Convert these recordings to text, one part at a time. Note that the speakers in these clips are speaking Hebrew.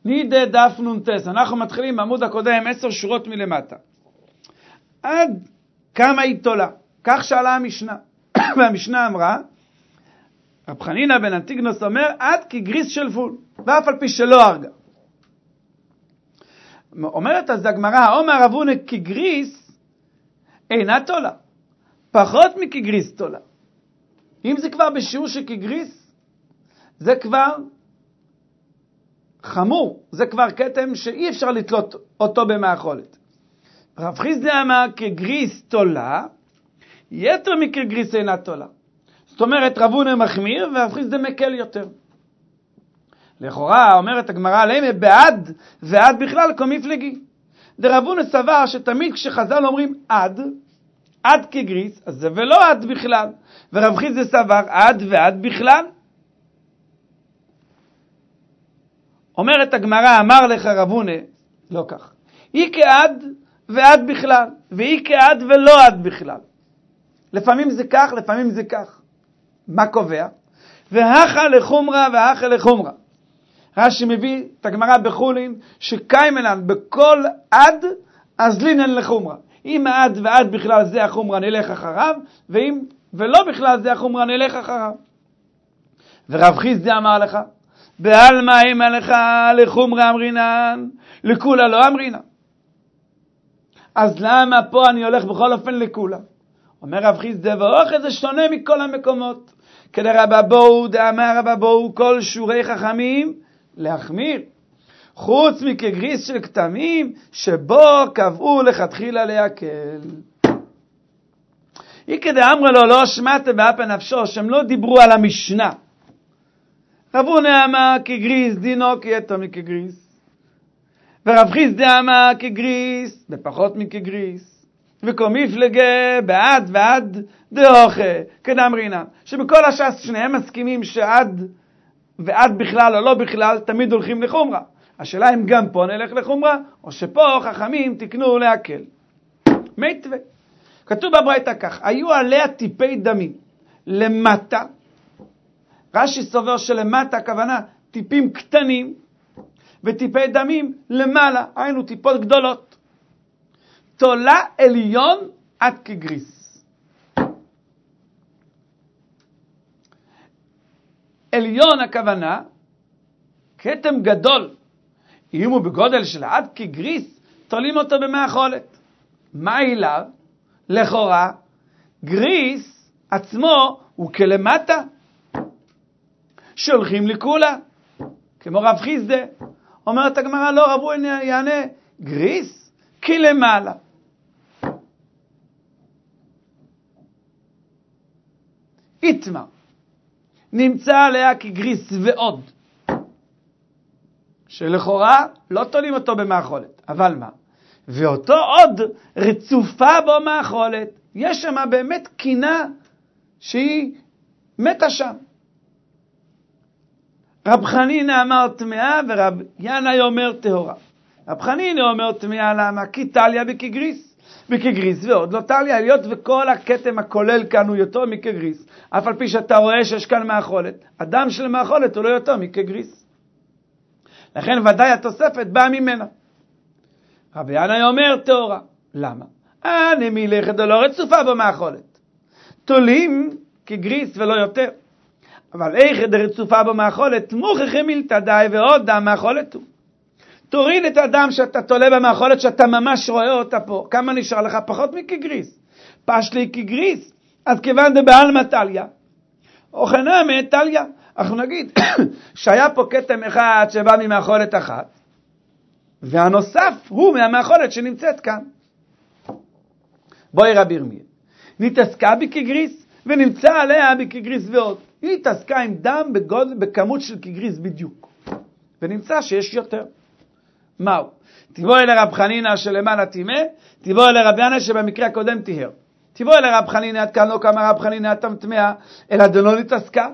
נידה דף נונטס, אנחנו מתחילים בעמוד הקודם 10 שורות מלמטה. עד כמה היא תולה? כך שאלה המשנה. והמשנה אמרה, רב חנינא בן אנטיגנוס אומר, עד כגריס של פול, ואף על פי שלא הרגה. אומרת אז הגמרא, אומר רב הונא כגריס אינה תולה, פחות מכגריס תולה. אם זה כבר בשיעור של כגריס, זה כבר חמור, זה כבר כתם שאי אפשר לתלות אותו במאכולת. רב חיסדא אמר כגריס תולה, יתר מכגריס אינה תולה. זאת אומרת, רב הונא מחמיר ורב חיסדא מקל יותר. לכאורה אומרת הגמרא למה בעד ועד בכלל כמפלגי. דרב הונא סבר שתמיד כשחז"ל אומרים עד כגריס, אז זה ולא עד בכלל. ורב חיסדא סבר עד ועד בכלל. אומרת הגמרא, אמר לך רב הונא, לא כך. היא כעד ועד בכלל, והיא כעד ולא עד בכלל. לפעמים זה כך, לפעמים זה כך. מה קובע? והכה לחומרה והכה לחומרה. רש"י מביא את הגמרא בחולין, שקיימנן בכל עד, אז לינן לחומרה. אם העד ועד בכלל זה החומרה נלך אחריו, ואם ולא בכלל זה החומרה נלך אחריו. ורב חיסדא אמר לך, בעלמא המה לך לחומרה אמרינן, לכולה לא אמרינן. אז למה פה אני הולך בכל אופן לכולה? אומר רב חיסדא, ואוכל זה שונה מכל המקומות. כדרבא בואו דאמר רבא בואו כל שורי חכמים להחמיר. חוץ מכגריס של כתמים שבו קבעו לכתחילה להקל. היא כדאמרה לו לא שמעת באפה נפשו, שהם לא דיברו על המשנה. רב הונא אמר כגריס דינו כיתר מכגריס. ורב חיסדא אמר כגריס בפחות מכגריס. וכמפלגה בעד ועד דאוכה כדאמרינן. שבכל הש"ס שניהם מסכימים שעד ועד בכלל או לא בכלל תמיד הולכים לחומרה. השאלה אם גם פה נלך לחומרה, או שפה חכמים תקנו להקל. מיתווה. כתוב בברייתא כך, היו עליה טיפי דמים למטה. רש"י סובר שלמטה הכוונה טיפים קטנים, וטיפי דמים למעלה, היינו טיפות גדולות. תולה עליון עד כגריס. עליון הכוונה, כתם גדול. אם הוא בגודל של עד כגריס, תולים אותו במאכולת. מה אליו? לכאורה, גריס עצמו הוא כלמטה, שהולכים לכולה. כמו רב חיסדא, אומרת הגמרא, לא, רב הונא יענה, גריס כלמעלה. איתמר, נמצא עליה כגריס ועוד, שלכאורה לא תולים אותו במאכולת, אבל מה? ואותו עוד רצופה בו מאכולת, יש שם באמת קינה שהיא מתה שם. רב חנינא אמר טמאה ורב ינאי אומר טהורה. רב חנינא אומר טמאה למה? כי תליה בכגריס. בכגריס ועוד לא תליה, היות וכל הכתם הכולל כאן הוא יותר מכגריס. אף על פי שאתה רואה שיש כאן מאכולת. אדם של מאכולת הוא לא יותר מכגריס. לכן ודאי התוספת באה ממנה. רב ינאי אומר טהורה. למה? נמילך דלא רצופה במאכולת. תולים כגריס ולא יותר. אבל איך דרצופה במאכולת, מוכיחים מלתדאי ועוד דם מאכולת הוא. תוריד את הדם שאתה תולה במאכולת, שאתה ממש רואה אותה פה. כמה נשאר לך? פחות מכגריס. פשלי כגריס. אז כיוון דבעלמא תליה, או חנמי תליה. אנחנו נגיד שהיה פה כתם אחד שבא ממאכולת אחת, והנוסף הוא מהמאכולת שנמצאת כאן. בואי רבי ירמיה. נתעסקה בכגריס ונמצא עליה בכגריס ועוד. היא התעסקה עם דם בכמות של כגריס בדיוק. ונמצא שיש יותר. מהו? תבוא אל רב חנינא שלמעלה טימא, תבוא אל רב ינאי שבמקרה הקודם טיהר. תבוא אל רב חנינא עד כאן לא כמה רב חנינא טמאה, אלא דלא נתעסקה.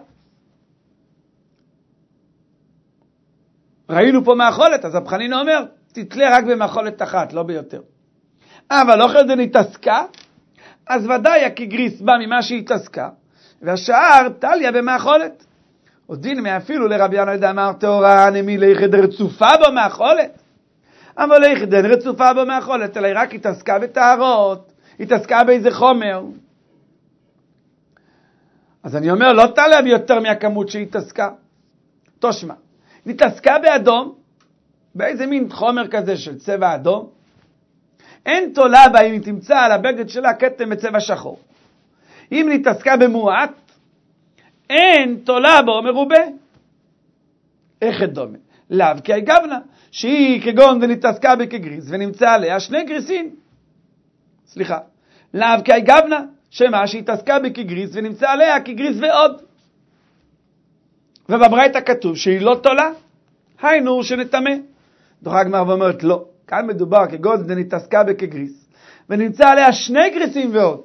ראינו פה מאכולת, אז רב חנינא אומר, תתלה רק במאכולת אחת, לא ביותר. אבל לא חלק נתעסקה, אז ודאי הכגריס בא ממה שהיא התעסקה, והשאר תליה במאכולת. דין מאפילו לרבי ינאי דאמר טהורה נמי ליחד רצופה בו מאכולת. אבל ליחד אין רצופה בו מאכולת, אלא היא רק התעסקה בטהרות, התעסקה באיזה חומר. אז אני אומר, לא תעלה יותר מהכמות שהיא התעסקה. תושמע, נתעסקה באדום, באיזה מין חומר כזה של צבע אדום, אין תולה בה אם היא תמצא על הבגד שלה כתם בצבע שחור. אם נתעסקה במועט, אין תולה בו מרובה. איך דומה? לאו כי הגבנה, שהיא כגון ונתעסקה בכגריס, ונמצא עליה שני גריסים. סליחה. לאו כי הגבנה, שמה שהתעסקה בכגריס, ונמצא עליה כגריס ועוד. ובברייתא כתוב שהיא לא תולה, היינו שנטמא. דוחה הגמרא ואומרת לא. כאן מדובר כגון ונתעסקה בכגריס, ונמצא עליה שני גריסים ועוד.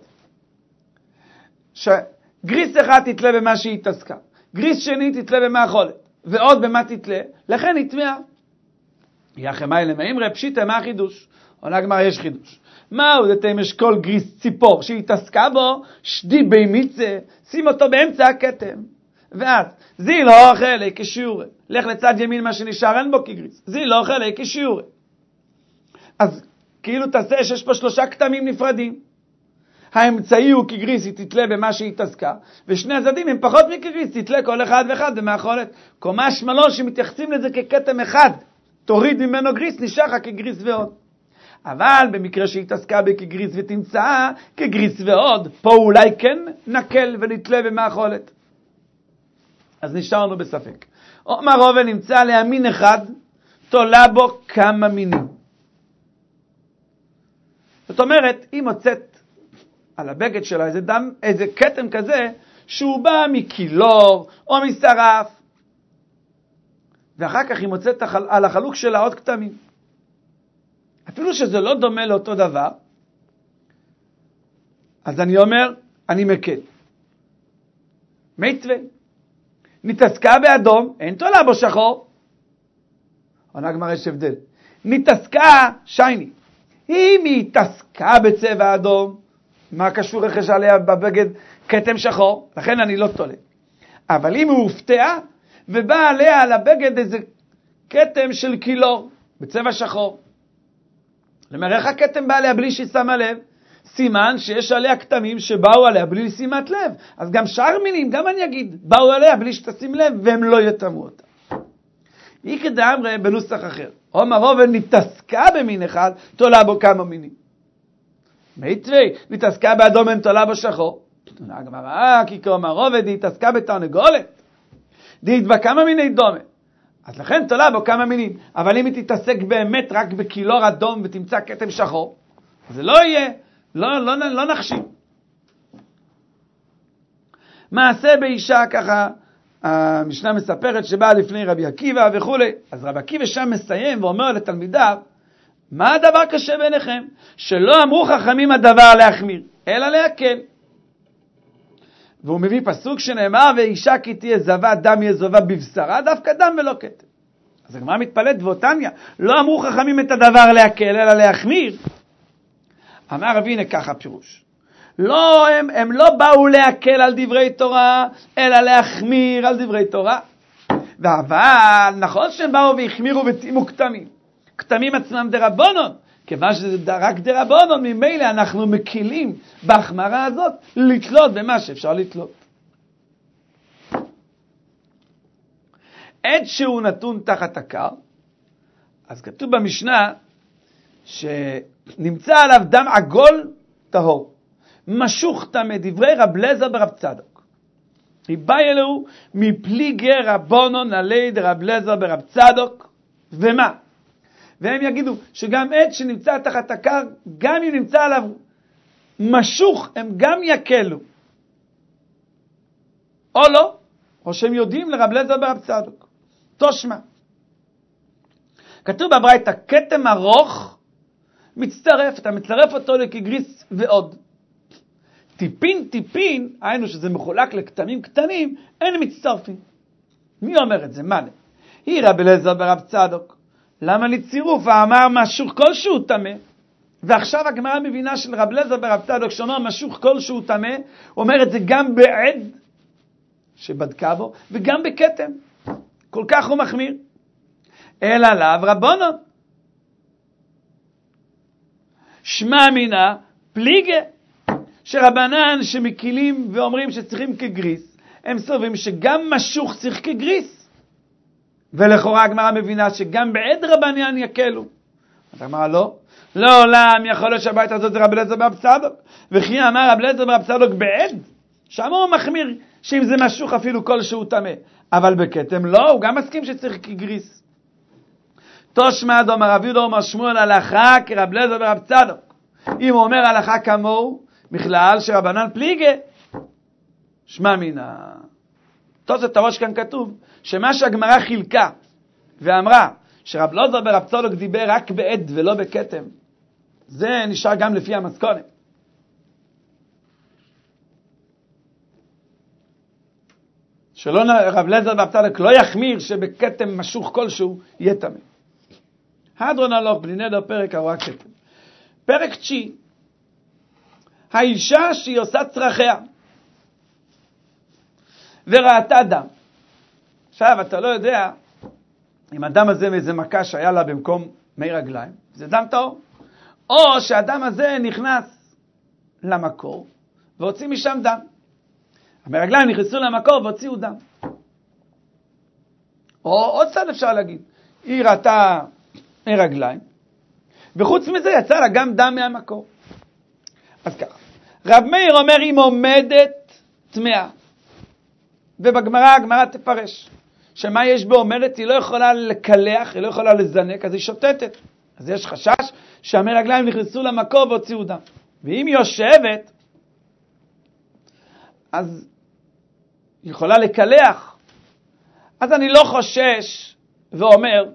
שגריס אחד תתלה במה שהיא התעסקה, גריס שני תתלה במאכולת, ועוד במה תתלה, לכן היא טמאה. יחמאי למאמרי פשיטא מה החידוש? עונה הגמרא יש חידוש. מהו דתיים אשכול גריס ציפור שהיא התעסקה בו, שדי בי מיצה, שים אותו באמצע הכתם. ואז, זי לא אוכל כשיעורי. לך לצד ימין מה שנשאר אין בו כגריס. זי לא אוכל כשיעורי. אז כאילו תעשה שיש פה שלושה כתמים נפרדים. האמצעי הוא כגריס, היא תתלה במה שהיא התעסקה, ושני הצדדים הם פחות מכגריס, תתלה כל אחד ואחד במאכולת. קומה שמלון שמתייחסים לזה ככתם אחד, תוריד ממנו גריס, נשאר לך כגריס ועוד. אבל במקרה שהיא התעסקה בכגריס ותמצאה כגריס ועוד, פה אולי כן נקל ונתלה במאכולת. אז נשארנו בספק. אומר רובן נמצא עליה מין אחד, תולה בו כמה מינים. זאת אומרת, היא מוצאת על הבגד שלה איזה כתם כזה, שהוא בא מקילור או משרף, ואחר כך היא מוצאת על החלוק שלה עוד כתמים. אפילו שזה לא דומה לאותו דבר, אז אני אומר, אני מקל. מיתווה, נתעסקה באדום, אין תולה בו שחור. עונה הגמרא יש הבדל. נתעסקה שייני. אם היא התעסקה בצבע אדום, מה קשור רכש עליה בבגד כתם שחור? לכן אני לא תולה. אבל אם הוא הופתעה, ובא עליה על הבגד איזה כתם של קילור, בצבע שחור. למראה איך הכתם בא עליה בלי שהיא שמה לב, סימן שיש עליה כתמים שבאו עליה בלי שימת לב. אז גם שאר מינים, גם אני אגיד, באו עליה בלי שתשים לב, והם לא יתמו אותה. היא כדאמרה בנוסח אחר. אומר רובן נתעסקה במין אחד, תולה בו כמה מינים. מיתרי, נתעסקה באדום אין תולה בו שחור. הגמרא, כי כאומר רובן נתעסקה בתרנגולת. דהית בה כמה מיני דומה. אז לכן תולה בו כמה מינים. אבל אם היא תתעסק באמת רק בקילור אדום ותמצא כתם שחור, זה לא יהיה, לא נחשים. מעשה באישה ככה, המשנה מספרת שבאה לפני רבי עקיבא וכו'. אז רבי עקיבא שם מסיים ואומר לתלמידיו, מה הדבר קשה בעיניכם? שלא אמרו חכמים הדבר להחמיר, אלא להקל. והוא מביא פסוק שנאמר, ואישה כי תהיה זבה, דם יזובה בבשרה, דווקא דם ולא כתם. אז הגמרא מתפלאת ואותניה, לא אמרו חכמים את הדבר להקל, אלא להחמיר. אמר רבי, הנה ככה פירוש. לא, הם לא באו להקל על דברי תורה, אלא להחמיר על דברי תורה. אבל נכון שהם באו והחמירו ותימו כתמים. כתמים עצמם דרבנון. כיוון שזה רק דרבנון, ממילא אנחנו מקילים בהחמרה הזאת לתלות במה שאפשר לתלות. עד שהוא נתון תחת הקר, אז כתוב במשנה שנמצא עליו דם עגול טהור. משוך טמא, דברי רב אליעזר ברב צדוק. ריבאי אלוהו מפליגי רבונון עלי דרב אליעזר ברב צדוק. ומה? והם יגידו שגם עד שנמצא תחת הקר, גם אם נמצא עליו משוך, הם גם יקלו. או לא, או שהם יודעים לרב אליעזר ברב צדוק. תושמע. כתוב בברייתא, כתם ארוך מצטרף, אתה מצטרף אותו לכגריס ועוד. טיפין, היינו שזה מחולק לכתמים קטנים, אין מצטרפים. מי אומר את זה? מה? היא רב אליעזר ברב צדוק. למה לצירוף? אמר משוך כלשהו טמא. ועכשיו הגמרא מבינה של רב אליעזר ברב צדוק שאומר משוך כלשהו טמא, אומר את זה גם בעד שבדקה בו, וגם בכתם. כל כך הוא מחמיר. אלא לאו רבונו. שמע מינה פליגה, שרבנן שמקילים ואומרים שצריכים כגריס, הם סוברים שגם משוך צריך כגריס. ולכאורה הגמרא מבינה שגם בעד רבנן יקלו. הגמרא לא. לעולם יכול להיות שהבית הזאת זה רב אליעזר ברב צדוק. וכי אמר רב אליעזר ברב צדוק בעד, שם הוא מחמיר שאם זה משוך אפילו כלשהו טמא. אבל בכתם לא, הוא גם מסכים שצריך כגריס. תושמע דאמר רב יהודה אומר שמואל הלכה כרב אליעזר ברב צדוק. אם הוא אומר הלכה כמוהו, בכלל שרבנן פליגה. שמע מינה. תוספות הראש כאן כתוב שמה שהגמרא חילקה ואמרה שרב אליעזר ברב צדוק דיבר רק בעד ולא בכתם, זה נשאר גם לפי המסכונת. שלא רב אליעזר ברב צדוק לא יחמיר שבכתם משוך כלשהו יהיה טמא. הדרון הלוך בלי נדר פרק ארוך כתם. פרק 9, האישה שהיא עושה צרכיה וראתה דם. עכשיו אתה לא יודע אם הדם הזה מאיזה מכה שהיה לה במקום מי רגליים, זה דם טהור, או שהדם הזה נכנס למקור והוציא משם דם. המי רגליים נכנסו למקור והוציאו דם. או עוד צד אפשר להגיד, היא ראתה מי רגליים וחוץ מזה יצא לה גם דם מהמקור. אז ככה, רב מאיר אומר אם עומדת טמאה, ובגמרא הגמרא תפרש שמה יש בעומדת, היא לא יכולה לקלח, היא לא יכולה לזנק, אז היא שוטטת. אז יש חשש שהמי רגליים נכנסו למקור והוציאו דם. ואם היא יושבת, אז היא יכולה לקלח. אז אני לא חושש ואומר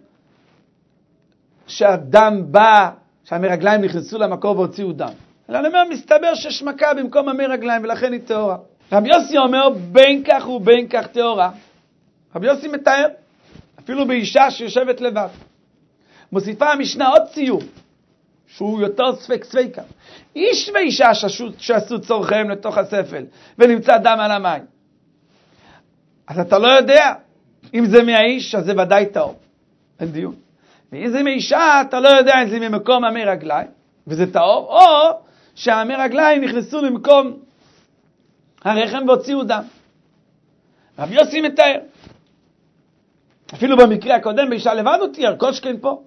שהדם בא, שהמי רגליים נכנסו למקור והוציאו דם. אלא אני אומר, מסתבר שיש מכה במקום המי רגליים, ולכן היא טהורה. רבי יוסי אומר, בין כך ובין כך טהורה. רבי יוסי מתאר, אפילו באישה שיושבת לבד. מוסיפה המשנה עוד ציור, שהוא יותר ספק ספיקה. איש ואישה שעשו צורכיהם לתוך הספל, ונמצא דם על המים. אז אתה לא יודע, אם זה מהאיש, אז זה ודאי טהור. אין דיון. ואם זה מאישה, אתה לא יודע אם זה ממקום המי רגליים, וזה טהור, או שהמי רגליים נכנסו למקום הרחם והוציאו דם. רבי יוסי מתאר. אפילו במקרה הקודם באישה לבד הוא תיאר, כל שכן פה.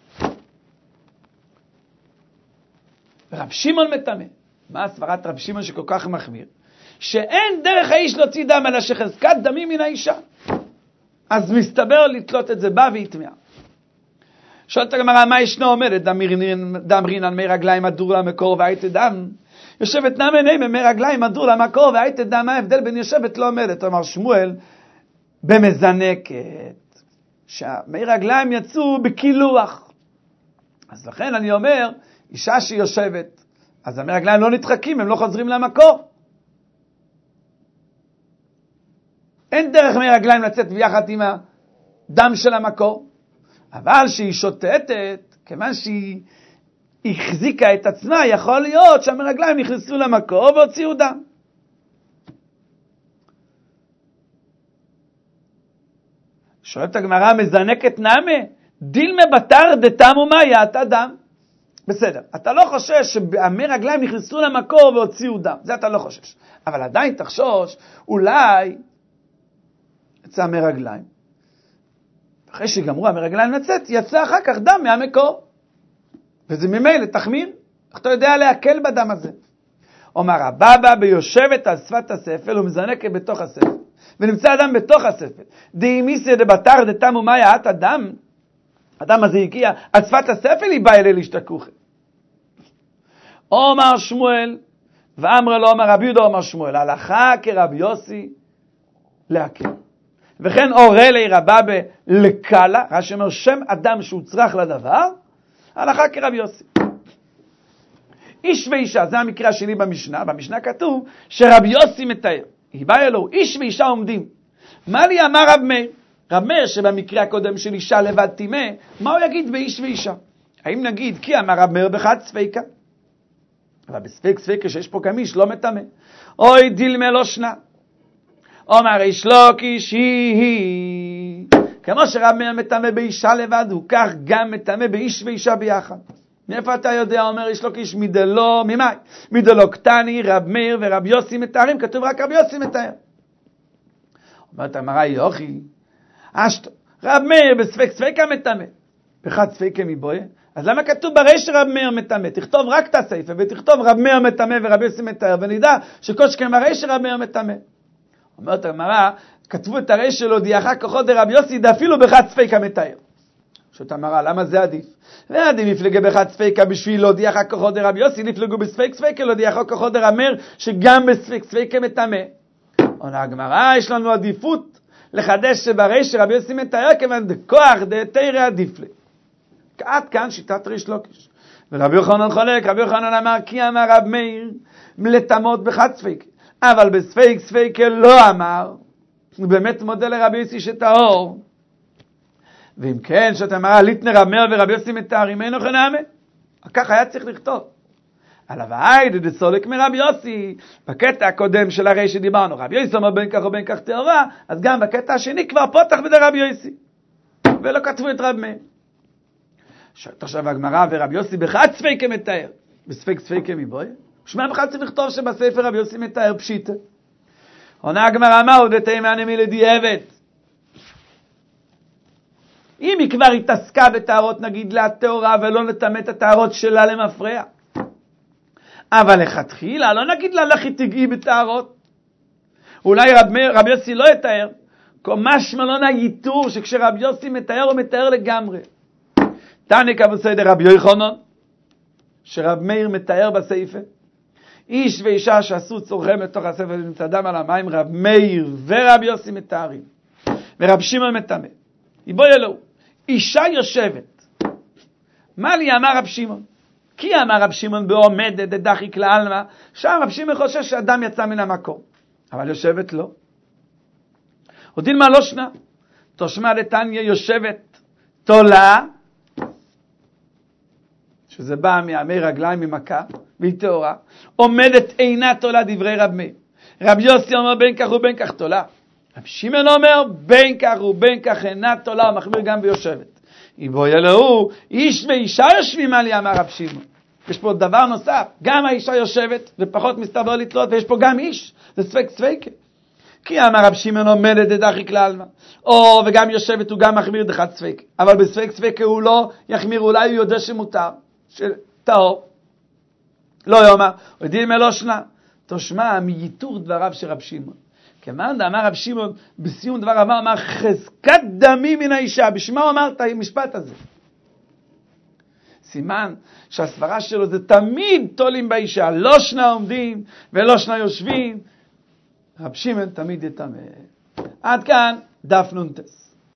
רב שמעון מטמא. מה הסברת רב שמעון שכל כך מחמיר? שאין דרך האיש להוציא דם אלא שחזקת דמים מן האישה. אז מסתבר לתלות את זה בה והיא טמאה. שואלת הגמרא, מה ישנה עומדת? דם רינן מי רגליים הדור למקור והיית דם. יושבת נמי מי רגליים הדור למקור והיית דם. מה ההבדל בין יושבת לא עומדת? אמר שמואל, במזנקת. שהמי רגליים יצאו בכילוח. אז לכן אני אומר, אישה שיושבת, אז המי רגליים לא נדחקים, הם לא חוזרים למקור. אין דרך מי רגליים לצאת ביחד עם הדם של המקור. אבל שהיא שוטטת, כיוון שהיא החזיקה את עצמה, יכול להיות שהמי רגליים נכנסו למקור והוציאו דם. שואלת הגמרא, מזנקת נמי, דילמה בתר דתם ומה יעתה דם. בסדר, אתה לא חושש שהמי רגליים נכנסו למקור והוציאו דם, זה אתה לא חושש. אבל עדיין תחשוש, אולי יצא המי רגליים. אחרי שגמרו המי רגליים לצאת, יצא אחר כך דם מהמקור. וזה ממילא תחמיר, איך אתה יודע להקל בדם הזה? אומר הבבא ביושבת על שפת הספל ומזנקת בתוך הספל. ונמצא אדם בתוך הספל. דאימיסיה דבתר דתם ומה יעת אדם. אדם הזה הגיע, על שפת הספל היא באה אלי להשתכוחה. אומר שמואל, ואמר לו, אומר רבי יהודה, אומר שמואל, הלכה כרבי יוסי להקל. וכן אורא לי רבבה לקלה, רש"י אומר שם אדם שהוא צריך לדבר, הלכה כרבי יוסי. איש ואישה, זה המקרה השני במשנה, במשנה כתוב שרבי יוסי מתאר. היא באה אלוהו, איש ואישה עומדים. מה לי אמר רב מאיר? רב מאיר שבמקרה הקודם של אישה לבד תימה, מה הוא יגיד באיש ואישה? האם נגיד כי אמר רב מאיר בחד ספיקה? אבל בספק ספיקה שיש פה גם איש לא מטמא. אוי דילמה לא שנה. אומר ריש לוקיש היא. כמו שרב מאיר מטמא באישה לבד, הוא כך גם מטמא באיש ואישה ביחד. מאיפה אתה יודע, אומר ריש לוקיש, מדלו, ממאי? מדלו קטני, רב מאיר ורב יוסי מתארים, כתוב רק רב יוסי מתאר. אומרת המראה יוכי, אשתו, רב מאיר בספק ספקה מטמא, בחד ספקה מבויה, אז למה כתוב בריש רב מאיר מטמא? תכתוב רק את הספר, ותכתוב רב מאיר מטמא ורב יוסי מתאר, ונדע שכל שכן בריש רב מאיר מטמא. אומרת המראה, כתבו את הריש שלו, דיחה כוחו דרב יוסי, דאפילו בחד ספקה מתאר. שאת אמרה, למה זה עדיף? ועדיף יפלגו בחד ספקה בשביל לא דיחה כוחו דרב יוסי, נפלגו בספק ספקה, לא דיחה כוחו דרב מאיר, שגם בספק ספקה מטמא. עונה הגמרא, יש לנו עדיפות לחדש שבריש רבי יוסי מתאר, כיוון דכוח דתרא עדיף לי. עד כאן שיטת ריש לוקיש. ורבי יוחנן חולק, רבי יוחנן אמר, כי אמר רב מאיר, מלטמות בחד ספקה. אבל בספק ספקה לא אמר, הוא באמת מודה לרבי יוסי שטהור. ואם כן, שאתה אמרה, ליטנה רב מאיר ורבי יוסי מתארים, אינו חנמה. כך היה צריך לכתוב. על הוואי דסולק מרבי יוסי, בקטע הקודם של הרי שדיברנו, רבי יוסי אומר בין כך ובין כך טהורה, אז גם בקטע השני כבר פותח בדי רבי יוסי. ולא כתבו את רב מאיר. שואלת עכשיו הגמרא, ורבי יוסי בחד ספקה מתאר, בספק ספקה מבוי? שמע בכלל צריך לכתוב שבספר רבי יוסי מתאר פשיטה. עונה הגמרא, מה עוד תימני מלדיעבד? אם היא כבר התעסקה בתארות, נגיד לה טהורה, ולא נטמא את התארות שלה למפרע. אבל לכתחילה, לא נגיד לה לכי תגעי בתארות. אולי רבי יוסי לא יתאר, משמע לא נגיתור שכשרבי יוסי מתאר, הוא מתאר לגמרי. תניא כבסדר רבי יוחנן, שרב מאיר מתאר בספר, איש ואישה שעשו צורכם בתוך הספר ונמצא דם על המים, רב מאיר ורבי יוסי מתארים, ורב שמעון מטמא. יבוא אלוהו, אישה יושבת. מה לי אמר רב שמעון? כי אמר רב שמעון בעומדת דחיק לעלמא, שם רב שמעון חושב שאדם יצא מן המקום. אבל יושבת לא. ודין מה לא שנה? תושמע דתניא יושבת תולה, שזה בא מעמי רגליים ממכה, והיא טהורה, עומדת אינה תולה דברי רב מאיר. רב יוסי אומר בין כך ובין כך תולה. רב שמעון אומר בין כך ובין כך אינה תולה, מחמיר גם ביושבת. יבוא אלוהו, איש ואישה יושבים עלי, אמר רב שמעון. יש פה דבר נוסף, גם האישה יושבת ופחות מסתבר לתלות, ויש פה גם איש, זה ספק ספקה. כי אמר רב שמעון עומדת דחיק לעלמא, או וגם יושבת הוא גם מחמיר דחד ספקה, אבל בספק ספקה הוא לא יחמיר, אולי הוא יודע שמותר, טהור. לא יאמר, ודין מלא שנה, תשמע מייתור דבריו של רב שמעון. כמאן אמר רב שמעון, בסיום דבר אמר חזקת דמי מן האישה, בשביל מה הוא אמר את המשפט הזה? סימן שהסברה שלו זה תמיד תולים באישה, לא שנה עומדים ולא שנה יושבים. רב שמעון תמיד יטמא. עד כאן דף נונטס.